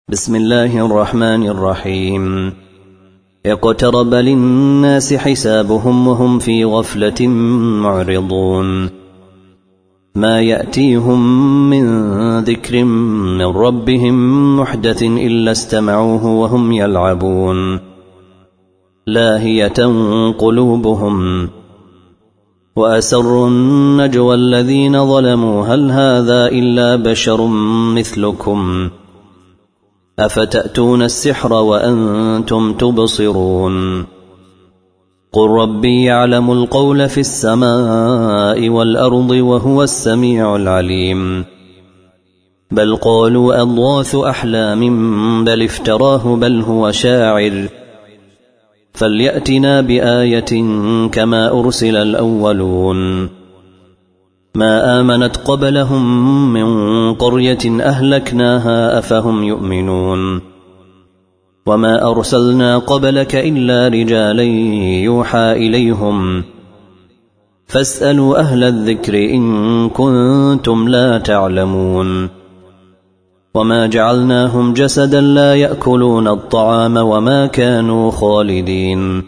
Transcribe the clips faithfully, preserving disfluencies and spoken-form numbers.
بسم الله الرحمن الرحيم. اقترب للناس حسابهم وهم في غفلة معرضون. ما يأتيهم من ذكر من ربهم محدث إلا استمعوه وهم يلعبون لاهية قلوبهم وأسروا النجوى الذين ظلموا هل هذا إلا بشر مثلكم أفتأتون السحر وأنتم تبصرون قل ربي يعلم القول في السماء والأرض وهو السميع العليم بل قالوا أضغاث أحلام بل افتراه بل هو شاعر فليأتنا بآية كما أرسل الأولون ما آمنت قبلهم من قرية أهلكناها أفهم يؤمنون وما أرسلنا قبلك إلا رجالا يوحى إليهم فاسألوا أهل الذكر إن كنتم لا تعلمون وما جعلناهم جسدا لا يأكلون الطعام وما كانوا خالدين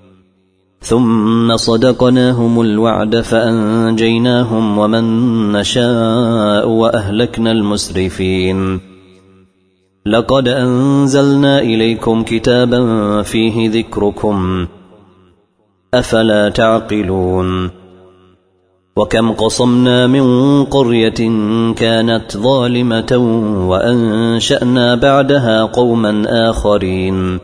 ثم صدقناهم الوعد فأنجيناهم ومن نشاء وأهلكنا المسرفين لقد أنزلنا إليكم كتابا فيه ذكركم أفلا تعقلون وكم قصمنا من قرية كانت ظالمة وأنشأنا بعدها قوما آخرين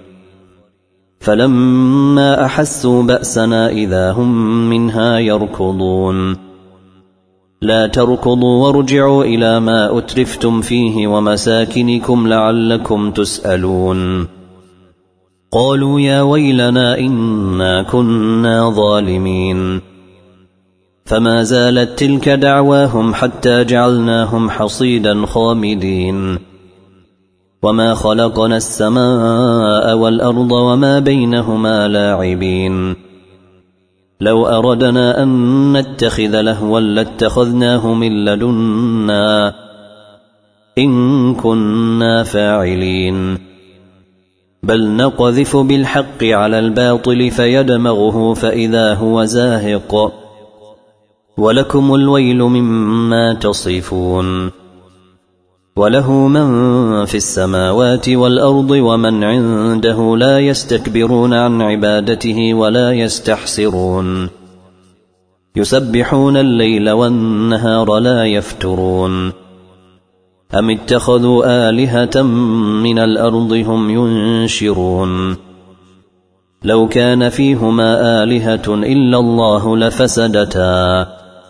فلما أحسوا بأسنا إذا هم منها يركضون لا تركضوا وارجعوا إلى ما أترفتم فيه ومساكنكم لعلكم تسألون قالوا يا ويلنا إنا كنا ظالمين فما زالت تلك دعواهم حتى جعلناهم حصيدا خامدين وما خلقنا السماء والأرض وما بينهما لاعبين لو أردنا أن نتخذ لهوا لاتخذناه من لدنا إن كنا فاعلين بل نقذف بالحق على الباطل فيدمغه فإذا هو زاهق ولكم الويل مما تصفون وله من في السماوات والأرض ومن عنده لا يستكبرون عن عبادته ولا يستحسرون يسبحون الليل والنهار لا يفترون أم اتخذوا آلهة من الأرض هم ينشرون لو كان فيهما آلهة إلا الله لفسدتا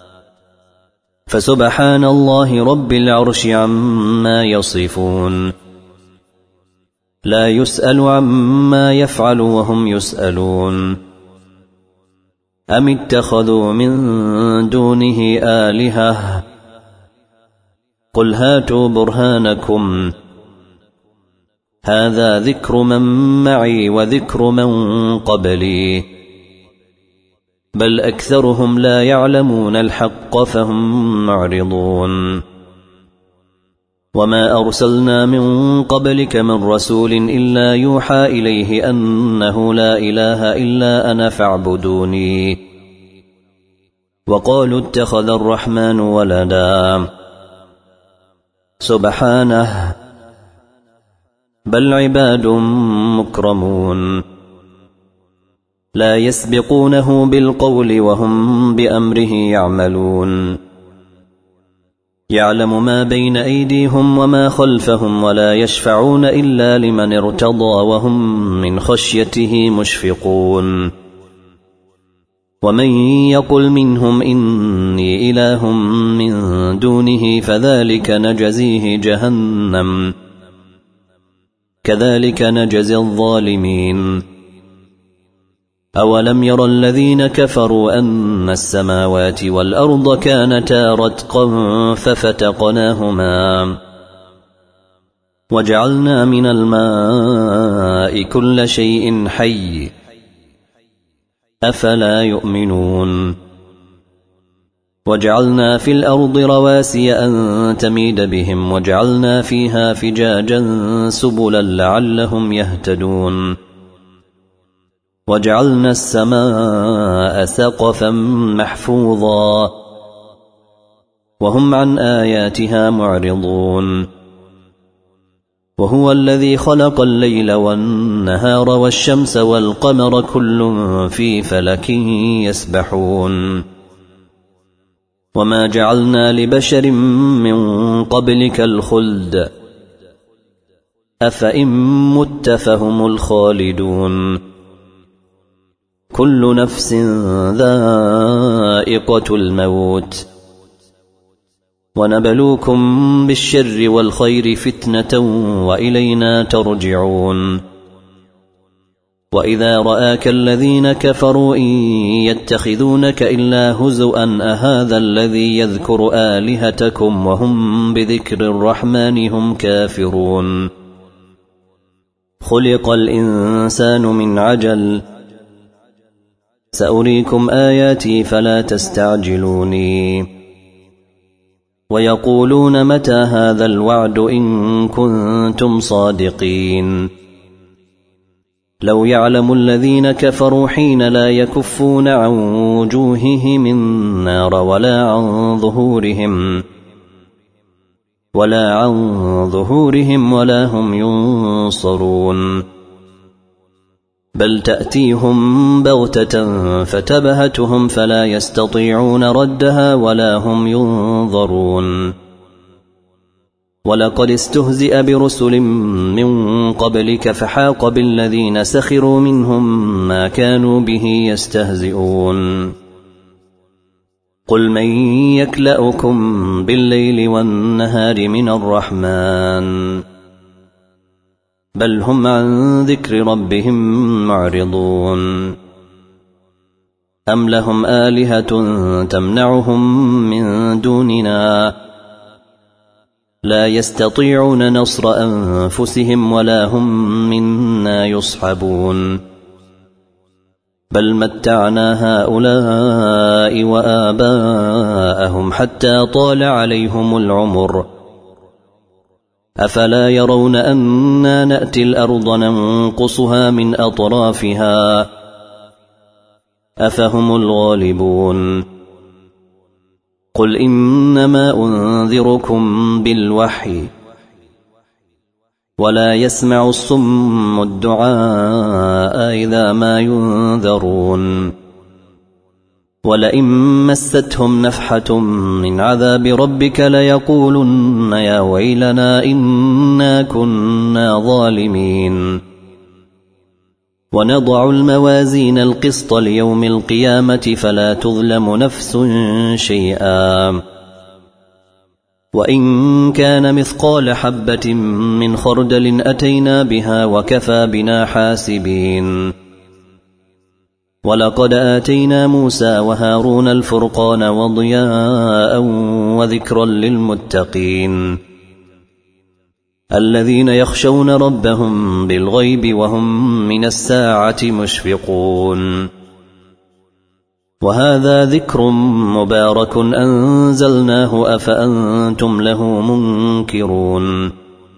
فسبحان الله رب العرش عما يصفون لا يسأل عما يفعل وهم يسألون أم اتخذوا من دونه آلهة قل هاتوا برهانكم هذا ذكر من معي وذكر من قبلي بل أكثرهم لا يعلمون الحق فهم معرضون وما أرسلنا من قبلك من رسول إلا يوحى إليه أنه لا إله إلا أنا فاعبدوني وقالوا اتخذ الرحمن ولدا سبحانه بل عباد مكرمون لا يسبقونه بالقول وهم بأمره يعملون يعلم ما بين أيديهم وما خلفهم ولا يشفعون إلا لمن ارتضى وهم من خشيته مشفقون ومن يقل منهم إني إله من دونه فذلك نجزيه جهنم كذلك نجزي الظالمين أولم ير الذين كفروا أن السماوات والأرض كانتا رتقا ففتقناهما وجعلنا من الماء كل شيء حي أفلا يؤمنون وجعلنا في الأرض رواسي أن تميد بهم وجعلنا فيها فجاجا سبلا لعلهم يهتدون وجعلنا السماء سقفا محفوظا وهم عن آياتها معرضون وهو الذي خلق الليل والنهار والشمس والقمر كل في فلك يسبحون وما جعلنا لبشر من قبلك الخلد أفإن مت فهم الخالدون كل نفس ذائقة الموت ونبلوكم بالشر والخير فتنة وإلينا ترجعون وإذا رآك الذين كفروا إن يتخذونك إلا هزؤا أهذا الذي يذكر آلهتكم وهم بذكر الرحمن هم كافرون خلق الإنسان من عجل سأريكم آياتي فلا تستعجلوني ويقولون متى هذا الوعد إن كنتم صادقين لو يعلم الذين كفروا حين لا يكفون عن وجوههم النار ولا عن ظهورهم ولا عن ظهورهم ولا هم ينصرون بل تأتيهم بغتة فتبهتهم فلا يستطيعون ردها ولا هم ينظرون ولقد استهزئ برسل من قبلك فحاق بالذين سخروا منهم ما كانوا به يستهزئون قل من يكلأكم بالليل والنهار من الرحمن بل هم عن ذكر ربهم معرضون أم لهم آلهة تمنعهم من دوننا لا يستطيعون نصر أنفسهم ولا هم منا يصحبون بل متعنا هؤلاء وآباءهم حتى طال عليهم العمر أفلا يرون أنا نأتي الأرض ننقصها من أطرافها أفهم الغالبون قل إنما أنذركم بالوحي ولا يسمع الصم الدعاء إذا ما ينذرون ولئن مستهم نفحة من عذاب ربك ليقولن يا ويلنا إنا كنا ظالمين ونضع الموازين القسط ليوم القيامة فلا تظلم نفس شيئا وإن كان مثقال حبة من خردل أتينا بها وكفى بنا حاسبين ولقد آتينا موسى وهارون الفرقان وضياء وذكرا للمتقين الذين يخشون ربهم بالغيب وهم من الساعة مشفقون وهذا ذكر مبارك أنزلناه أفأنتم له منكرون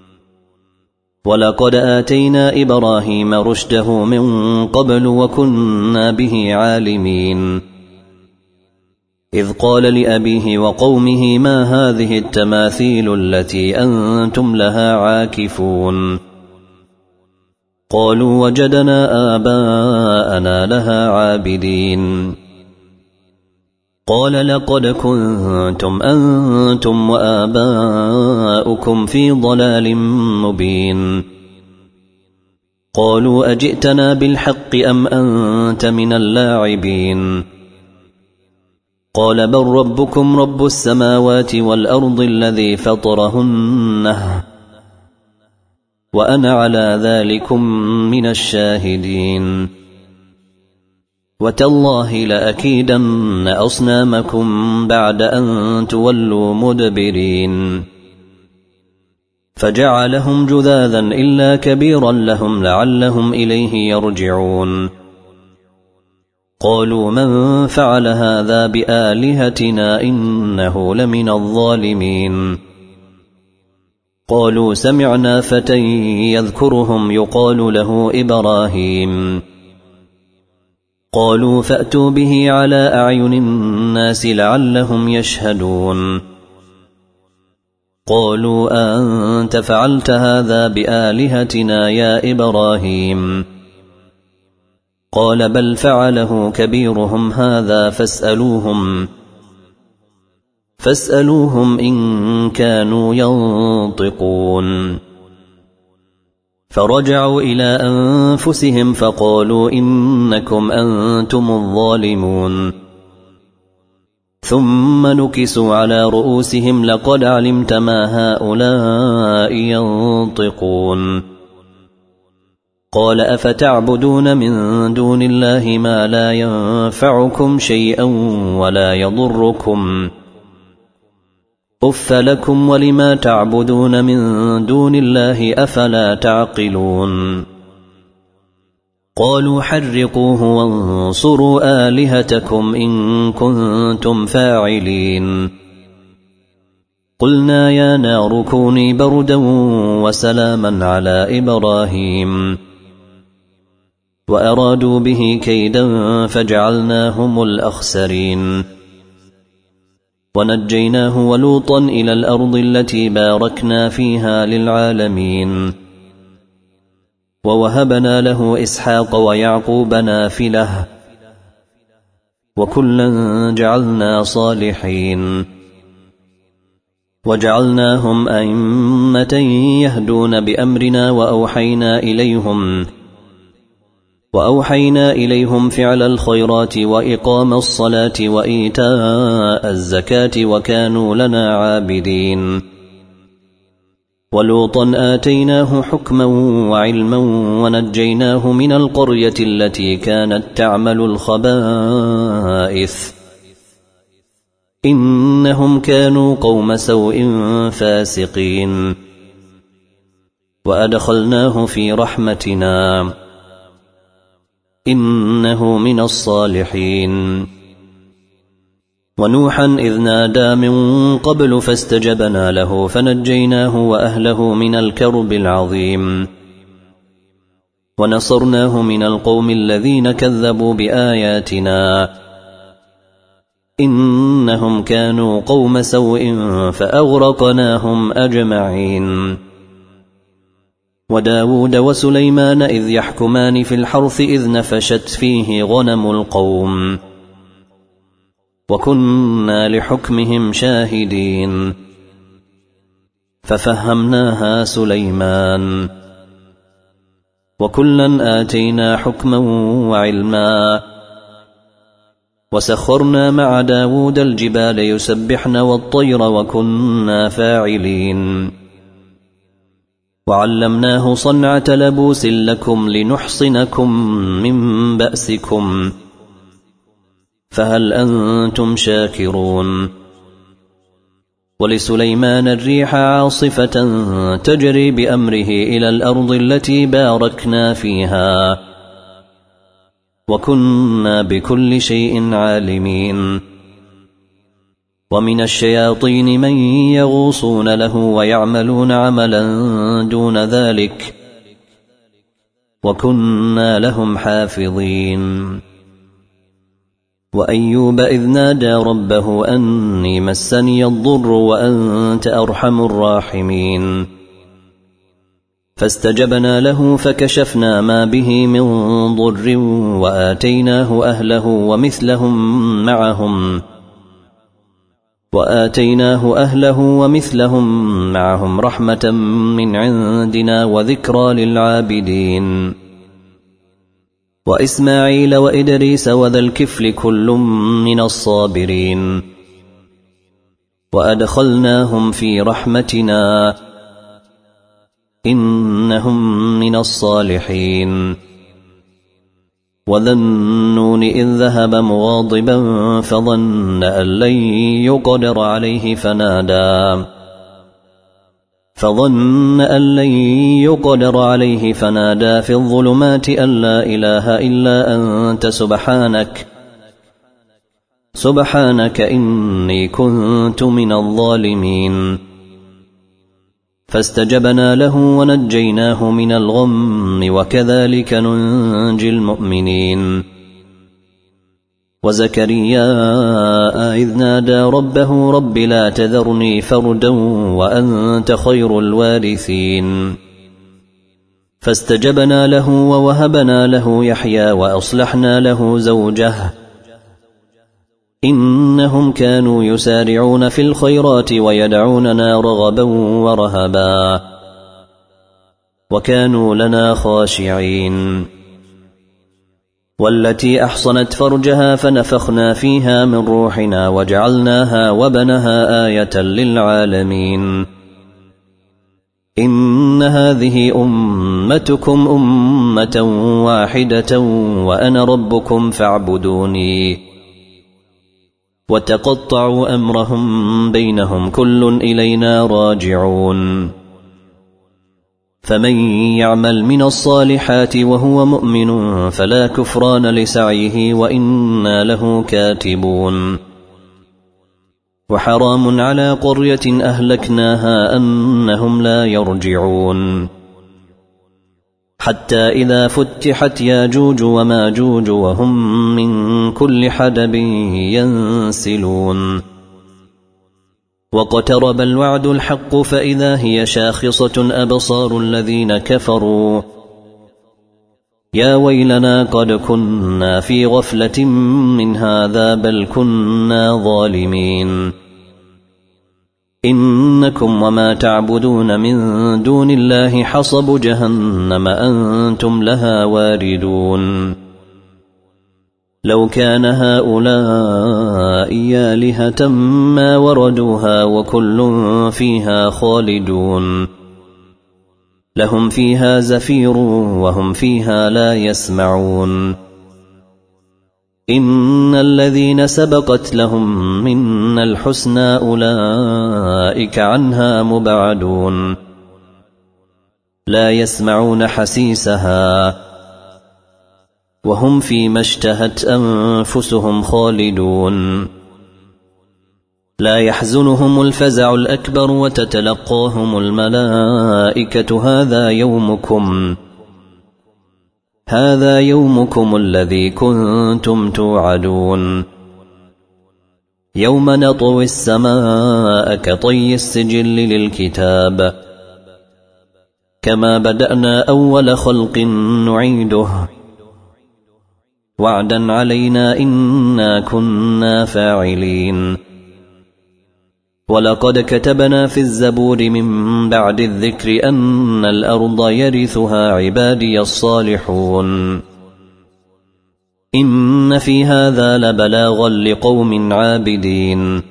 ولقد آتينا إبراهيم رشده من قبل وكنا به عالمين إذ قال لأبيه وقومه ما هذه التماثيل التي أنتم لها عاكفون قالوا وجدنا آباءنا لها عابدين قال لقد كنتم أنتم وآباؤكم في ضلال مبين قالوا أجئتنا بالحق أم أنت من اللاعبين قال بل ربكم رب السماوات والأرض الذي فطرهن وأنا على ذلكم من الشاهدين وتالله لأكيدن أصنامكم بعد أن تولوا مدبرين فجعلهم جذاذا إلا كبيرا لهم لعلهم إليه يرجعون قالوا من فعل هذا بآلهتنا إنه لمن الظالمين قالوا سمعنا فتى يذكرهم يقال له إبراهيم قالوا فأتوا به على أعين الناس لعلهم يشهدون قالوا أنت فعلت هذا بآلهتنا يا إبراهيم قال بل فعله كبيرهم هذا فاسألوهم فاسألوهم إن كانوا ينطقون فرجعوا إلى أنفسهم فقالوا إنكم أنتم الظالمون ثم نكسوا على رؤوسهم لقد علمت ما هؤلاء ينطقون قال أفتعبدون من دون الله ما لا ينفعكم شيئا ولا يضركم أف لكم ولما تعبدون من دون الله أفلا تعقلون قالوا حرقوه وانصروا آلهتكم إن كنتم فاعلين قلنا يا نار كوني بردا وسلاما على إبراهيم وأرادوا به كيدا فجعلناهم الأخسرين ونجيناه ولوطا إلى الأرض التي باركنا فيها للعالمين ووهبنا له إسحاق ويعقوب نافلة وكلا جعلنا صالحين وجعلناهم أئمة يهدون بأمرنا وأوحينا إليهم وأوحينا إليهم فعل الخيرات وإقام الصلاة وإيتاء الزكاة وكانوا لنا عابدين ولوطا آتيناه حكما وعلما ونجيناه من القرية التي كانت تعمل الخبائث إنهم كانوا قوم سوء فاسقين وأدخلناه في رحمتنا إنه من الصالحين ونوحا إذ نادى من قبل فاستجبنا له فنجيناه وأهله من الكرب العظيم ونصرناه من القوم الذين كذبوا بآياتنا إنهم كانوا قوم سوء فأغرقناهم أجمعين وداود وسليمان إذ يحكمان في الحرث إذ نفشت فيه غنم القوم وكنا لحكمهم شاهدين ففهمناها سليمان وكلا آتينا حكما وعلما وسخرنا مع داود الجبال يسبحن والطير وكنا فاعلين وعلمناه صنعة لبوس لكم لنحصنكم من بأسكم فهل أنتم شاكرون ولسليمان الريح عاصفة تجري بأمره إلى الأرض التي باركنا فيها وكنا بكل شيء عالمين ومن الشياطين من يغوصون له ويعملون عملا دون ذلك وكنا لهم حافظين وأيوب إذ نادى ربه أني مسني الضر وأنت أرحم الراحمين فاستجبنا له فكشفنا ما به من ضر وآتيناه أهله ومثلهم معهم وآتيناه أهله ومثلهم معهم رحمة من عندنا وذكرى للعابدين وإسماعيل وإدريس وذا الكفل كل من الصابرين وأدخلناهم في رحمتنا إنهم من الصالحين وذا النون إذ ذهب مغاضبا فظن أن لن يقدر عليه فنادى فظن أن لن يقدر عليه فنادى في الظلمات أن لا إله إلا أنت سبحانك سبحانك إني كنت من الظالمين. فاستجبنا له ونجيناه من الغم وكذلك ننجي المؤمنين. وزكريا إذ نادى ربه رب لا تذرني فردا وأنت خير الوارثين. فاستجبنا له ووهبنا له يحيى وأصلحنا له زوجه إنهم كانوا يسارعون في الخيرات ويدعوننا رغبا ورهبا وكانوا لنا خاشعين. والتي أحصنت فرجها فنفخنا فيها من روحنا وجعلناها وبنها آية للعالمين. إن هذه أمتكم أمة واحدة وأنا ربكم فاعبدوني. وتقطعوا أمرهم بينهم كل إلينا راجعون. فمن يعمل من الصالحات وهو مؤمن فلا كفران لسعيه وإنا له كاتبون. وحرام على قرية أهلكناها أنهم لا يرجعون. حتى إذا فتحت ياجوج وماجوج وهم من كل حدب ينسلون. واقترب الوعد الحق فإذا هي شاخصة أبصار الذين كفروا يا ويلنا قد كنا في غفلة من هذا بل كنا ظالمين. إنكم وما تعبدون من دون الله حصب جهنم أنتم لها واردون. لو كان هؤلاء آلهة ما وردوها وكل فيها خالدون. لهم فيها زفير وهم فيها لا يسمعون. إن الذين سبقت لهم منا الحسنى أولئك عنها مبعدون. لا يسمعون حسيسها وهم فيما اشتهت أنفسهم خالدون. لا يحزنهم الفزع الأكبر وتتلقاهم الملائكة هذا يومكم هذا يومكم الذي كنتم توعدون. يوم نطوي السماء كطي السجل للكتاب كما بدأنا أول خلق نعيده وعدا علينا إنا كنا فاعلين. ولقد كتبنا في الزبور من بعد الذكر أن الأرض يرثها عبادي الصالحون. إن في هذا لبلاغا لقوم عابدين.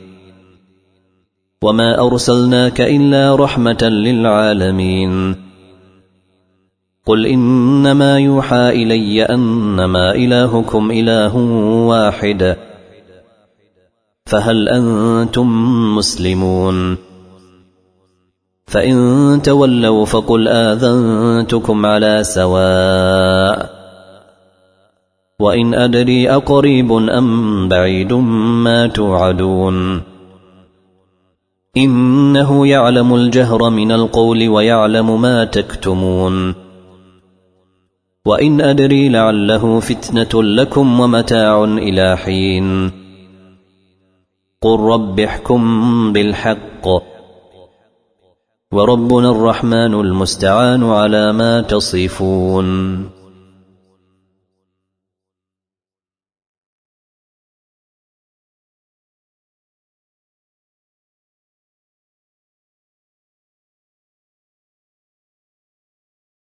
وما أرسلناك إلا رحمة للعالمين. قل إنما يوحى إلي أنما إلهكم إله واحد فهل أنتم مسلمون؟ فإن تولوا فقل آذنتكم على سواء. وإن أدري أقريب أم بعيد ما توعدون. إنه يعلم الجهر من القول ويعلم ما تكتمون. وإن أدري لعله فتنة لكم ومتاع إلى حين. قل رب احكم بالحق وربنا الرحمن المستعان على ما تصفون.